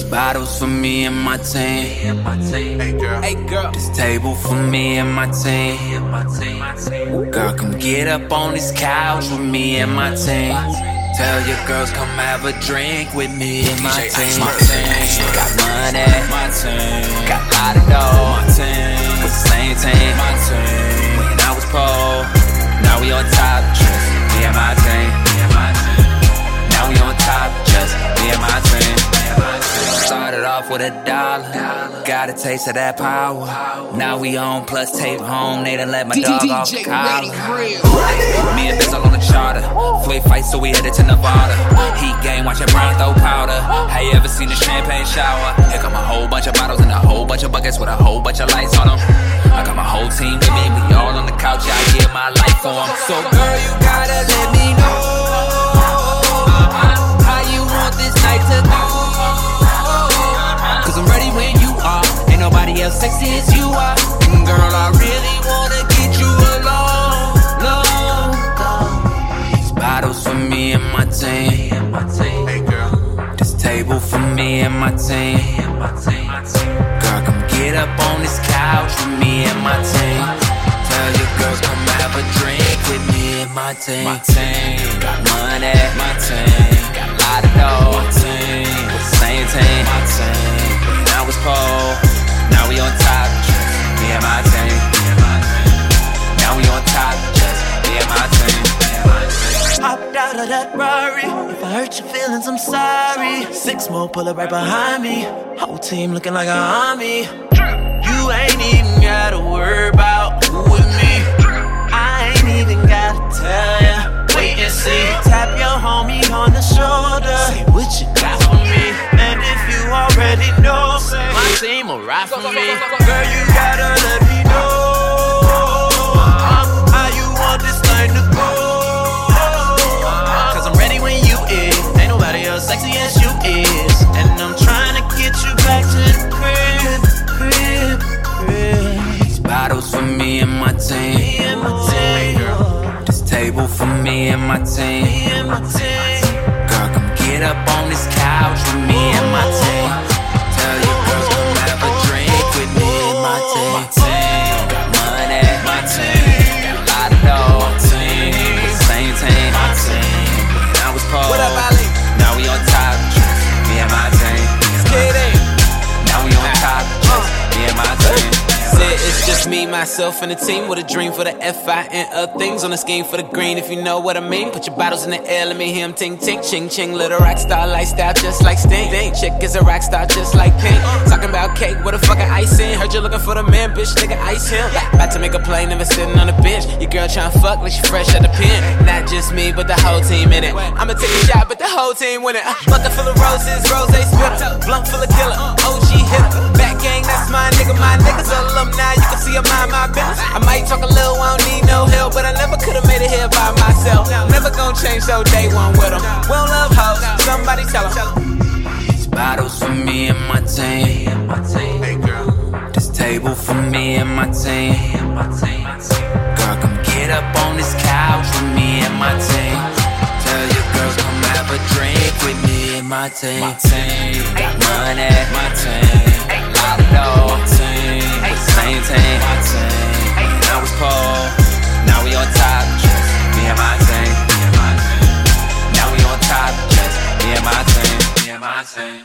Bottles for me and my team. Hey girl, This table for me and my team. Girl, come get up on this couch with me and my team. Tell your girls come have a drink with me and my team. Got money, my team. Got a lot of dough, my team. With the same team, my team. When I was poor, now we on top, just me and my team. Now we on top, just me and my team. Started off with $1, got a taste of that power. Now we on plus tape home, they done let my dog off the collar. Me and Bizzle on the charter, flick fight so we headed to Nevada. Heat game, watching Brown throw powder. Have you ever seen a champagne shower? Here come a whole bunch of bottles and a whole bunch of buckets with a whole bunch of lights on them. I got my whole team with me, we all on the couch, I give my life for them. So girl, you gotta let me know how you want this night to go. Cause I'm ready when you are. Ain't nobody else sexy as you are. Girl, I really wanna get you alone. These bottles for me and my team. hey girl, This table for me and my team. Girl, come get up on this couch with me and my team. Tell your girls come have a drink with me and my team. Got money, my team. Got a lot of dough, my team. With the same team, my team. When I was poor, now we on top, just me and my team. Now we on top, just me and my team. Hopped out of that Rari. If I hurt your feelings, I'm sorry. 6 more pull up right behind me. Whole team looking like an army. You ain't even gotta worry about who with me. I ain't even gotta tell ya. Wait and see. Tap your homie on the shoulder. Say what you got for me. And if you already know, my team will ride for me. Girl, you gotta let me know how you want this thing to go. Ain't nobody else sexy as you is. And I'm trying to get you back to the crib. These bottles for me and my team. This table for me and my team. Girl, come get up on this couch with me and my team. Tell your girls come have a drink with me and my team. Got money, my team. Got a lot of dough, my team. With the same team, my team. When I was poor, what up, Ali? now we on top, just me and my team. Now we on top, just me and my team. Said it's just me, myself, and the team with a dream for the F.I. and other things on the scheme for the green, if you know what I mean. Put your bottles in the air, let me hear 'em ting ting, ching ching. Little rock star lifestyle just like Sting. Chick is a rock star just like Pink. Talking about cake, what the fucking ice in? Heard you looking for the man, bitch, nigga, ice him. About to make a play, never sitting on the bench. Your girl tryna fuck like she fresh out the pen. Not just me, but the whole team in it. I'ma take a shot, but the whole team win it. Bucket full of roses, rose spitter. Blunt full of killer, OG hitter. Back gang, that's my nigga, my niggas alumni. You can see I mind my business. I might talk a little, I don't need no help, but I never could've made it here by myself. Never gonna change, so day one with them. We don't love hoes, somebody tell them. These bottles for me and my team. hey girl, This table for me and my team. Girl, come get up on this couch with me and my team. Tell your girls come have a drink with me and my team. Got money, my team. Got a lot of dough, my team. With the same team, my team. When I was poor, now we on top, just me and my team. Now we on top, just me and my team.